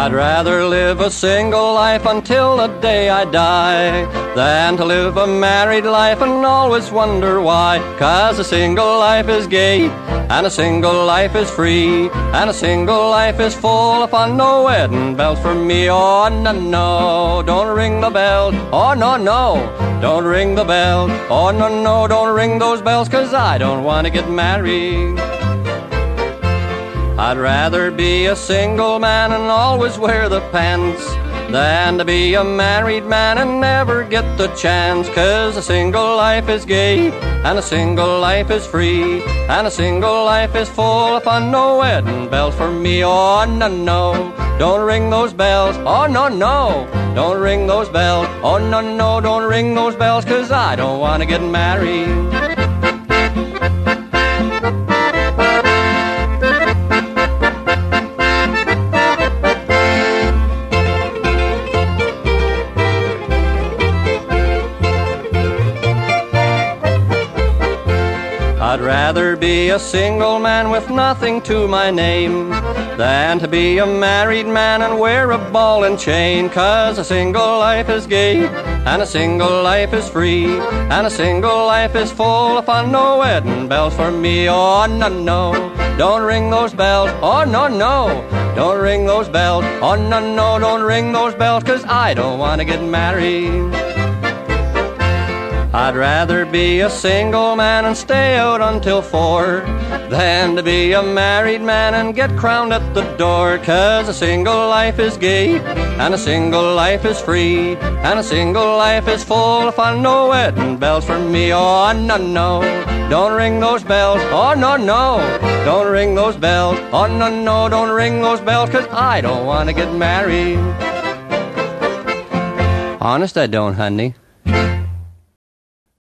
I'd rather live a single life until the day I die than to live a married life and always wonder why. 'Cause a single life is gay, and a single life is free, and a single life is full of fun. No wedding bells for me. Oh, no, no, don't ring the bells. Oh, no, no, don't ring the bells. Oh, no, no, don't ring those bells, 'cause I don't want to get married. I'd rather be a single man and always wear the pants than to be a married man and never get the chance. 'Cause a single life is gay, and a single life is free, and a single life is full of fun. No wedding bells for me. Oh, no, no, don't ring those bells. Oh, no, no, don't ring those bells. Oh, no, no, don't ring those bells, 'cause I don't want to get married. I'd rather be a single man with nothing to my name than to be a married man and wear a ball and chain. 'Cause a single life is gay, and a single life is free, and a single life is full of fun. No wedding bells for me. Oh, no, no, don't ring those bells. Oh, no, no, don't ring those bells. Oh, no, no, don't ring those bells, 'cause I don't want to get married. I'd rather be a single man and stay out until 4 than to be a married man and get crowned at the door. 'Cause a single life is gay, and a single life is free, and a single life is full of fun. No wedding bells for me. Oh, no, no, don't ring those bells. Oh, no, no, don't ring those bells. Oh, no, no, don't ring those bells, 'cause I don't want to get married. Honest, I don't, honey.